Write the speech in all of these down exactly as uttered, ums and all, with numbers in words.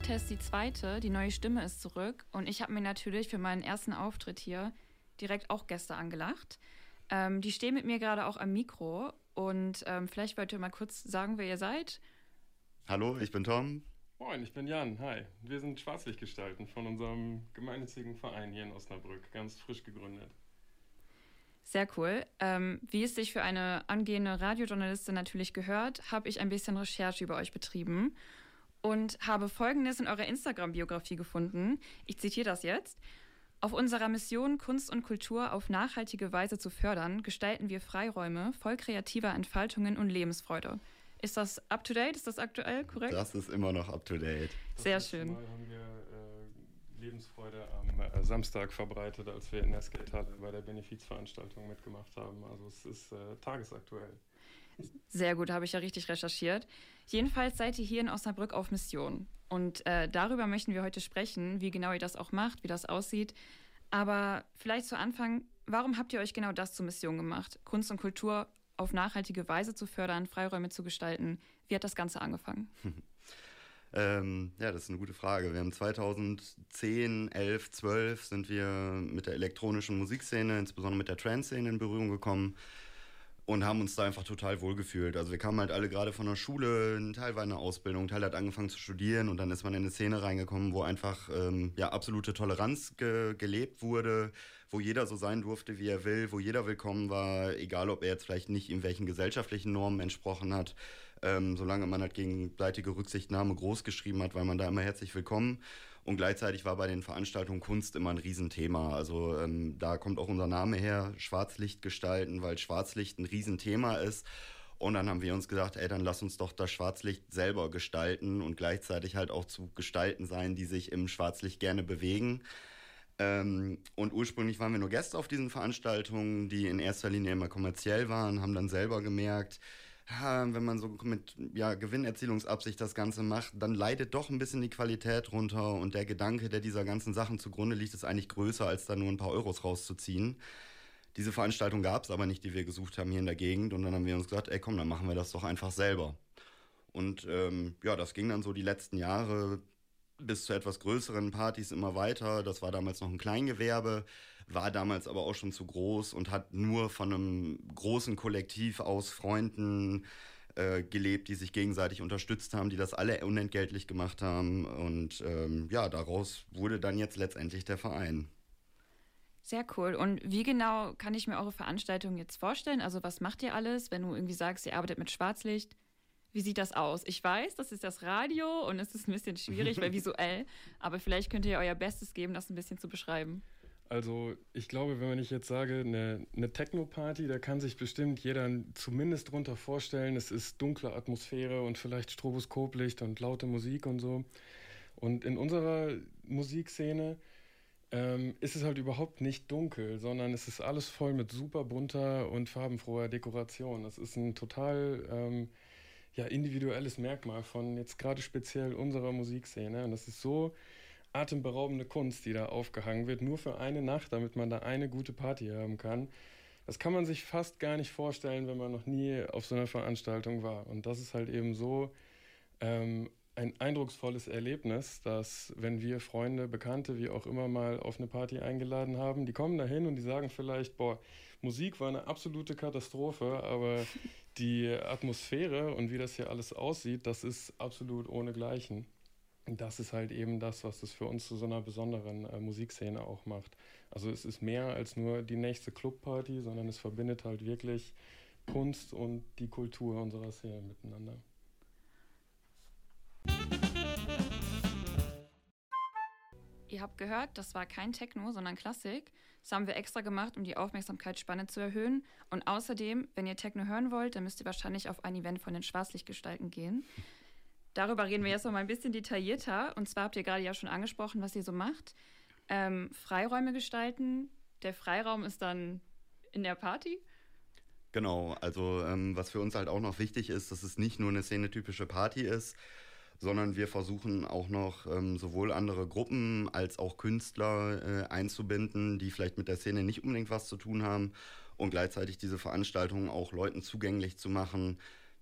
Test, die zweite. Die neue Stimme ist zurück. Und ich habe mir natürlich für meinen ersten Auftritt hier direkt auch Gäste angelacht. Ähm, die stehen mit mir gerade auch am Mikro. Und ähm, vielleicht wollt ihr mal kurz sagen, wer ihr seid. Hallo, ich bin Tom. Moin, ich bin Jan. Hi. Wir sind Schwarzlichtgestalten von unserem gemeinnützigen Verein hier in Osnabrück. Ganz frisch gegründet. Sehr cool. Ähm, wie es sich für eine angehende Radiojournalistin natürlich gehört, habe ich ein bisschen Recherche über euch betrieben und habe Folgendes in eurer Instagram-Biografie gefunden. Ich zitiere das jetzt. Auf unserer Mission, Kunst und Kultur auf nachhaltige Weise zu fördern, gestalten wir Freiräume voll kreativer Entfaltungen und Lebensfreude. Ist das up-to-date? Ist das aktuell korrekt? Das ist immer noch up-to-date. Sehr schön. Mal haben wir äh, Lebensfreude am äh, Samstag verbreitet, als wir in der Skatehalle bei der Benefizveranstaltung mitgemacht haben. Also es ist äh, tagesaktuell. Sehr gut, habe ich ja richtig recherchiert. Jedenfalls seid ihr hier in Osnabrück auf Mission. Und äh, darüber möchten wir heute sprechen, wie genau ihr das auch macht, wie das aussieht. Aber vielleicht zu Anfang, warum habt ihr euch genau das zur Mission gemacht? Kunst und Kultur auf nachhaltige Weise zu fördern, Freiräume zu gestalten. Wie hat das Ganze angefangen? ähm, ja, das ist eine gute Frage. Wir haben zweitausendzehn, elf, zwölf sind wir mit der elektronischen Musikszene, insbesondere mit der Trance-Szene in Berührung gekommen und haben uns da einfach total wohlgefühlt. Also wir kamen halt alle gerade von der Schule, ein Teil war in der Ausbildung, ein Teil hat angefangen zu studieren und dann ist man in eine Szene reingekommen, wo einfach ähm, ja, absolute Toleranz ge- gelebt wurde, wo jeder so sein durfte, wie er will, wo jeder willkommen war, egal ob er jetzt vielleicht nicht irgendwelchen gesellschaftlichen Normen entsprochen hat, ähm, solange man halt gegenseitige Rücksichtnahme groß geschrieben hat, war man da immer herzlich willkommen. Und gleichzeitig war bei den Veranstaltungen Kunst immer ein Riesenthema. Also ähm, da kommt auch unser Name her, Schwarzlicht gestalten, weil Schwarzlicht ein Riesenthema ist. Und dann haben wir uns gedacht, ey, dann lass uns doch das Schwarzlicht selber gestalten und gleichzeitig halt auch zu Gestalten sein, die sich im Schwarzlicht gerne bewegen. Ähm, und ursprünglich waren wir nur Gäste auf diesen Veranstaltungen, die in erster Linie immer kommerziell waren, haben dann selber gemerkt, wenn man so mit ja, Gewinnerzielungsabsicht das Ganze macht, dann leidet doch ein bisschen die Qualität runter und der Gedanke, der dieser ganzen Sachen zugrunde liegt, ist eigentlich größer, als da nur ein paar Euros rauszuziehen. Diese Veranstaltung gab es aber nicht, die wir gesucht haben hier in der Gegend und dann haben wir uns gesagt, ey komm, dann machen wir das doch einfach selber. Und ähm, ja, das ging dann so die letzten Jahre bis zu etwas größeren Partys immer weiter. Das war damals noch ein Kleingewerbe, war damals aber auch schon zu groß und hat nur von einem großen Kollektiv aus Freunden äh, gelebt, die sich gegenseitig unterstützt haben, die das alle unentgeltlich gemacht haben. Und ähm, ja, daraus wurde dann jetzt letztendlich der Verein. Sehr cool. Und wie genau kann ich mir eure Veranstaltung jetzt vorstellen? Also was macht ihr alles, wenn du irgendwie sagst, ihr arbeitet mit Schwarzlicht? Wie sieht das aus? Ich weiß, das ist das Radio und es ist ein bisschen schwierig, weil visuell, aber vielleicht könnt ihr euer Bestes geben, das ein bisschen zu beschreiben. Also ich glaube, wenn ich jetzt sage, eine, eine Techno-Party, da kann sich bestimmt jeder zumindest drunter vorstellen, es ist dunkle Atmosphäre und vielleicht Stroboskoplicht und laute Musik und so. Und in unserer Musikszene ähm, ist es halt überhaupt nicht dunkel, sondern es ist alles voll mit super bunter und farbenfroher Dekoration. Es ist ein total ähm, ja, individuelles Merkmal von jetzt gerade speziell unserer Musikszene. Und das ist so atemberaubende Kunst, die da aufgehangen wird, nur für eine Nacht, damit man da eine gute Party haben kann. Das kann man sich fast gar nicht vorstellen, wenn man noch nie auf so einer Veranstaltung war. Und das ist halt eben so ähm, ein eindrucksvolles Erlebnis, dass wenn wir Freunde, Bekannte, wie auch immer mal auf eine Party eingeladen haben, die kommen da hin und die sagen vielleicht, boah, Musik war eine absolute Katastrophe, aber die Atmosphäre und wie das hier alles aussieht, das ist absolut ohnegleichen. Und das ist halt eben das, was das für uns zu so einer besonderen äh, Musikszene auch macht. Also es ist mehr als nur die nächste Clubparty, sondern es verbindet halt wirklich Kunst und die Kultur unserer Szene miteinander. Ihr habt gehört, das war kein Techno, sondern Klassik. Das haben wir extra gemacht, um die Aufmerksamkeitsspanne zu erhöhen. Und außerdem, wenn ihr Techno hören wollt, dann müsst ihr wahrscheinlich auf ein Event von den Schwarzlichtgestalten gehen. Darüber reden wir jetzt noch mal ein bisschen detaillierter. Und zwar habt ihr gerade ja schon angesprochen, was ihr so macht. Ähm, Freiräume gestalten. Der Freiraum ist dann in der Party. Genau, also ähm, was für uns halt auch noch wichtig ist, dass es nicht nur eine szenetypische Party ist, sondern wir versuchen auch noch ähm, sowohl andere Gruppen als auch Künstler äh, einzubinden, die vielleicht mit der Szene nicht unbedingt was zu tun haben und gleichzeitig diese Veranstaltungen auch Leuten zugänglich zu machen,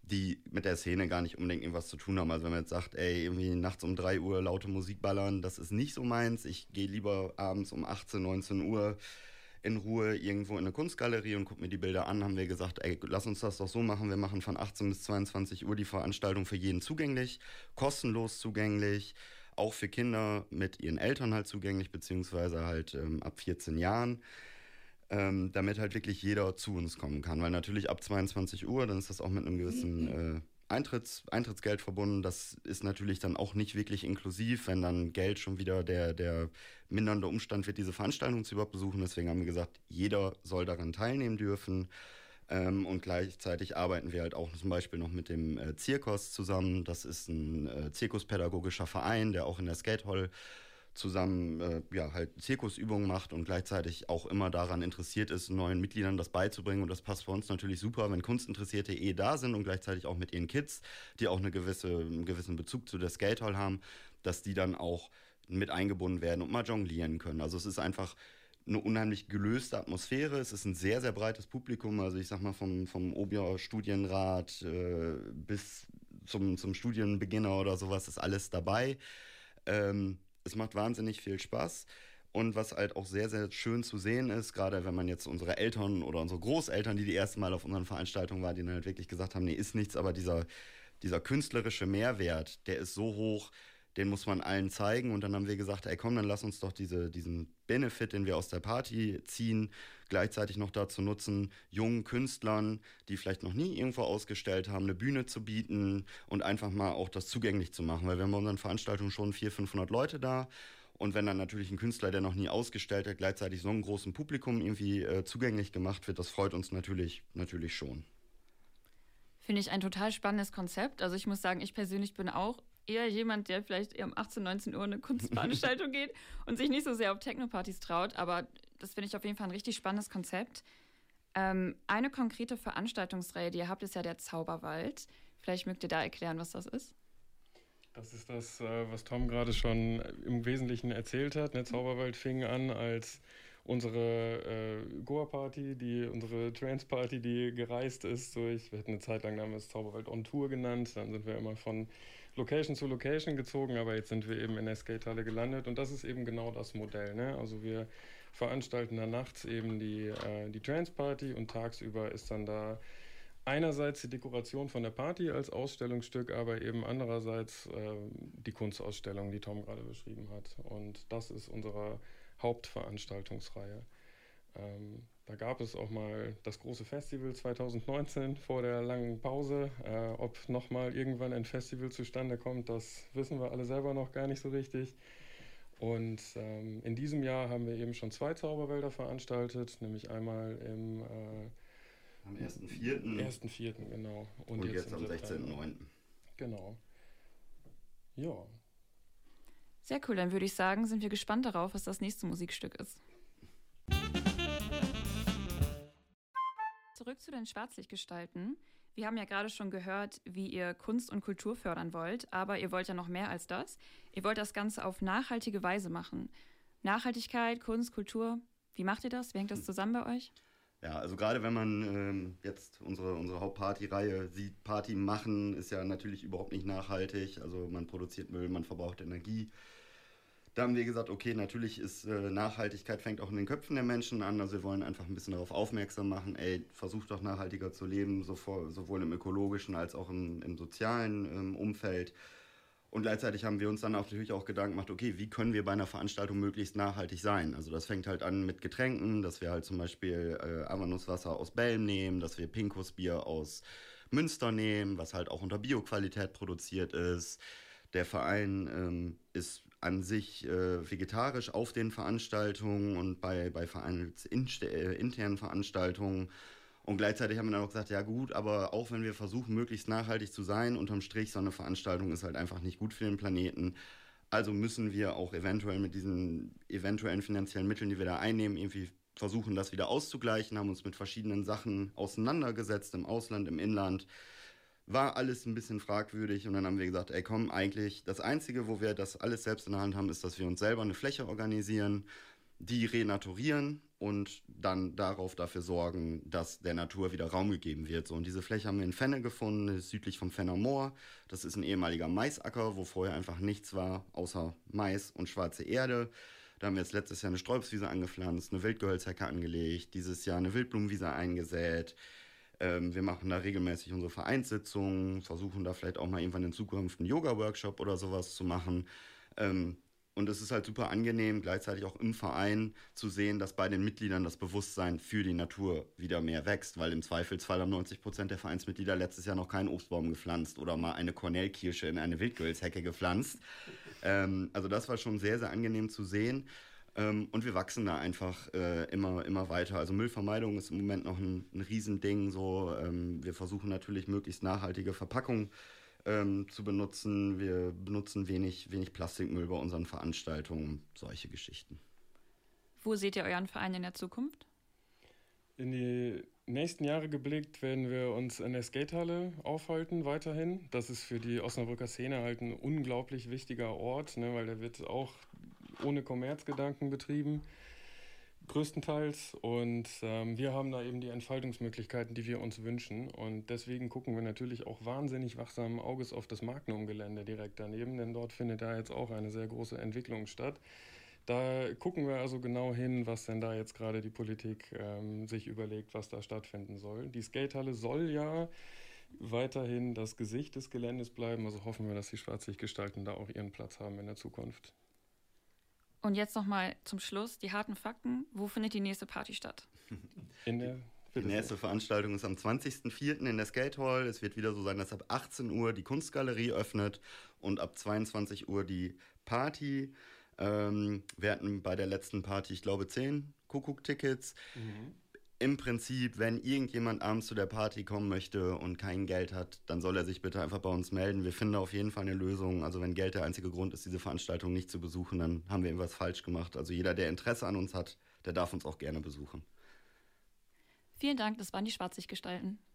die mit der Szene gar nicht unbedingt irgendwas zu tun haben. Also wenn man jetzt sagt, ey, irgendwie nachts um drei Uhr laute Musik ballern, das ist nicht so meins. Ich gehe lieber abends um achtzehn, neunzehn Uhr in Ruhe irgendwo in eine Kunstgalerie und gucke mir die Bilder an, haben wir gesagt, ey, lass uns das doch so machen. Wir machen von achtzehn bis zweiundzwanzig Uhr die Veranstaltung für jeden zugänglich, kostenlos zugänglich, auch für Kinder mit ihren Eltern halt zugänglich, beziehungsweise halt ähm, ab vierzehn Jahren. Ähm, damit halt wirklich jeder zu uns kommen kann. Weil natürlich ab zweiundzwanzig Uhr, dann ist das auch mit einem gewissen äh, Eintritts, Eintrittsgeld verbunden. Das ist natürlich dann auch nicht wirklich inklusiv, wenn dann Geld schon wieder der, der mindernde Umstand wird, diese Veranstaltung zu überhaupt besuchen. Deswegen haben wir gesagt, jeder soll daran teilnehmen dürfen. Ähm, und gleichzeitig arbeiten wir halt auch zum Beispiel noch mit dem äh, Zirkos zusammen. Das ist ein äh, zirkuspädagogischer Verein, der auch in der Skatehall zusammen äh, ja, halt Zirkusübungen macht und gleichzeitig auch immer daran interessiert ist, neuen Mitgliedern das beizubringen. Und das passt für uns natürlich super, wenn Kunstinteressierte eh da sind und gleichzeitig auch mit ihren Kids, die auch eine gewisse, einen gewissen Bezug zu der Skatehall haben, dass die dann auch mit eingebunden werden und mal jonglieren können. Also es ist einfach eine unheimlich gelöste Atmosphäre. Es ist ein sehr, sehr breites Publikum. Also ich sag mal vom, vom Ober-Studienrat äh, bis zum, zum Studienbeginner oder sowas ist alles dabei. Ähm, Es macht wahnsinnig viel Spaß und was halt auch sehr, sehr schön zu sehen ist, gerade wenn man jetzt unsere Eltern oder unsere Großeltern, die die ersten Mal auf unseren Veranstaltungen waren, die dann halt wirklich gesagt haben, nee, ist nichts, aber dieser, dieser künstlerische Mehrwert, der ist so hoch, den muss man allen zeigen und dann haben wir gesagt, ey komm, dann lass uns doch diese, diesen Benefit, den wir aus der Party ziehen, gleichzeitig noch dazu nutzen, jungen Künstlern, die vielleicht noch nie irgendwo ausgestellt haben, eine Bühne zu bieten und einfach mal auch das zugänglich zu machen, weil wir haben bei unseren Veranstaltungen schon vierhundert, fünfhundert Leute da und wenn dann natürlich ein Künstler, der noch nie ausgestellt hat, gleichzeitig so einem großen Publikum irgendwie äh, zugänglich gemacht wird, das freut uns natürlich, natürlich schon. Finde ich ein total spannendes Konzept. Also ich muss sagen, ich persönlich bin auch eher jemand, der vielleicht eher um achtzehn, neunzehn Uhr eine Kunstveranstaltung geht und sich nicht so sehr auf Techno-Partys traut. Aber das finde ich auf jeden Fall ein richtig spannendes Konzept. Ähm, eine konkrete Veranstaltungsreihe, die ihr habt, ist ja der Zauberwald. Vielleicht mögt ihr da erklären, was das ist? Das ist das, was Tom gerade schon im Wesentlichen erzählt hat. Der Zauberwald fing an als unsere äh, Goa-Party, die, unsere Trance-Party, die gereist ist durch, wir hatten eine Zeit lang damals Zauberwald on Tour genannt, dann sind wir immer von Location zu Location gezogen, aber jetzt sind wir eben in der Skatehalle gelandet und das ist eben genau das Modell, ne? Also wir veranstalten da nachts eben die, äh, die Trance-Party und tagsüber ist dann da einerseits die Dekoration von der Party als Ausstellungsstück, aber eben andererseits äh, die Kunstausstellung, die Tom gerade beschrieben hat. Und das ist unsere Hauptveranstaltungsreihe. Ähm, da gab es auch mal das große Festival zwanzig neunzehn vor der langen Pause. Äh, ob nochmal irgendwann ein Festival zustande kommt, das wissen wir alle selber noch gar nicht so richtig. Und ähm, in diesem Jahr haben wir eben schon zwei Zauberwälder veranstaltet, nämlich einmal im äh, Am ersten vierten ersten vierten genau. Und, und jetzt, jetzt am sechzehnten neunten Genau. Ja. Sehr cool, dann würde ich sagen, sind wir gespannt darauf, was das nächste Musikstück ist. Zurück zu den Schwarzlichtgestalten. Wir haben ja gerade schon gehört, wie ihr Kunst und Kultur fördern wollt, aber ihr wollt ja noch mehr als das. Ihr wollt das Ganze auf nachhaltige Weise machen. Nachhaltigkeit, Kunst, Kultur, wie macht ihr das? Wie hängt das zusammen bei euch? Ja, also gerade wenn man ähm, jetzt unsere, unsere Hauptparty-Reihe sieht, Party machen ist ja natürlich überhaupt nicht nachhaltig. Also man produziert Müll, man verbraucht Energie. Da haben wir gesagt, okay, natürlich ist äh, Nachhaltigkeit fängt auch in den Köpfen der Menschen an. Also wir wollen einfach ein bisschen darauf aufmerksam machen, ey, versucht doch nachhaltiger zu leben, sowohl, sowohl im ökologischen als auch im, im sozialen ähm, Umfeld. Und gleichzeitig haben wir uns dann auch natürlich auch Gedanken gemacht, okay, wie können wir bei einer Veranstaltung möglichst nachhaltig sein? Also das fängt halt an mit Getränken, dass wir halt zum Beispiel äh, Avanusswasser aus Belm nehmen, dass wir Pinkusbier aus Münster nehmen, was halt auch unter Bioqualität produziert ist. Der Verein ähm, ist an sich äh, vegetarisch auf den Veranstaltungen und bei, bei vereinsinternen Veranstaltungen. Und gleichzeitig haben wir dann auch gesagt, ja gut, aber auch wenn wir versuchen, möglichst nachhaltig zu sein, unterm Strich, so eine Veranstaltung ist halt einfach nicht gut für den Planeten. Also müssen wir auch eventuell mit diesen eventuellen finanziellen Mitteln, die wir da einnehmen, irgendwie versuchen, das wieder auszugleichen, haben uns mit verschiedenen Sachen auseinandergesetzt, im Ausland, im Inland. War alles ein bisschen fragwürdig und dann haben wir gesagt, ey komm, eigentlich das Einzige, wo wir das alles selbst in der Hand haben, ist, dass wir uns selber eine Fläche organisieren, die renaturieren und dann darauf dafür sorgen, dass der Natur wieder Raum gegeben wird. So, und diese Fläche haben wir in Fenne gefunden, das ist südlich vom Fenner Moor. Das ist ein ehemaliger Maisacker, wo vorher einfach nichts war, außer Mais und schwarze Erde. Da haben wir jetzt letztes Jahr eine Sträubswiese angepflanzt, eine Wildgehölzhecke angelegt, dieses Jahr eine Wildblumenwiese eingesät. Ähm, wir machen da regelmäßig unsere Vereinssitzungen, versuchen da vielleicht auch mal irgendwann in Zukunft einen Yoga-Workshop oder sowas zu machen. Ähm, Und es ist halt super angenehm, gleichzeitig auch im Verein zu sehen, dass bei den Mitgliedern das Bewusstsein für die Natur wieder mehr wächst, weil im Zweifelsfall haben neunzig Prozent der Vereinsmitglieder letztes Jahr noch keinen Obstbaum gepflanzt oder mal eine Kornelkirsche in eine Wildgehölzhecke gepflanzt. Ähm, also das war schon sehr, sehr angenehm zu sehen. Ähm, und wir wachsen da einfach äh, immer, immer weiter. Also Müllvermeidung ist im Moment noch ein, ein Riesending. So. Ähm, wir versuchen natürlich möglichst nachhaltige Verpackungen Ähm, zu benutzen. Wir benutzen wenig, wenig Plastikmüll bei unseren Veranstaltungen, solche Geschichten. Wo seht ihr euren Verein in der Zukunft? In die nächsten Jahre geblickt werden wir uns in der Skatehalle aufhalten weiterhin. Das ist für die Osnabrücker Szene halt ein unglaublich wichtiger Ort, ne, weil der wird auch ohne Kommerzgedanken betrieben. Größtenteils. Und ähm, wir haben da eben die Entfaltungsmöglichkeiten, die wir uns wünschen. Und deswegen gucken wir natürlich auch wahnsinnig wachsamen Auges auf das Magnum-Gelände direkt daneben, denn dort findet da jetzt auch eine sehr große Entwicklung statt. Da gucken wir also genau hin, was denn da jetzt gerade die Politik ähm, sich überlegt, was da stattfinden soll. Die Skatehalle soll ja weiterhin das Gesicht des Geländes bleiben, also hoffen wir, dass die Schwarzlichtgestalten da auch ihren Platz haben in der Zukunft. Und jetzt nochmal zum Schluss die harten Fakten. Wo findet die nächste Party statt? In der Die nächste Veranstaltung ist am zwanzigsten vierten in der Skate Hall. Es wird wieder so sein, dass ab achtzehn Uhr die Kunstgalerie öffnet und ab zweiundzwanzig Uhr die Party. Ähm, wir hatten bei der letzten Party, ich glaube, zehn Kuckuck-Tickets. Mhm. Im Prinzip, wenn irgendjemand abends zu der Party kommen möchte und kein Geld hat, dann soll er sich bitte einfach bei uns melden. Wir finden auf jeden Fall eine Lösung. Also wenn Geld der einzige Grund ist, diese Veranstaltung nicht zu besuchen, dann haben wir irgendwas falsch gemacht. Also jeder, der Interesse an uns hat, der darf uns auch gerne besuchen. Vielen Dank, das waren die Schwarzlichtgestalten.